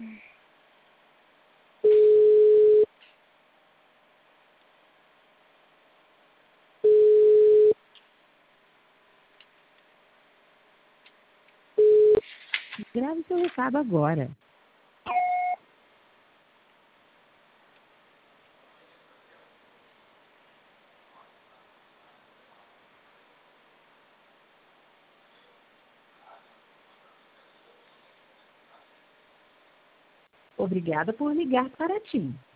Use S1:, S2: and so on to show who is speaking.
S1: Grave seu recado agora. Obrigada por ligar para TIM.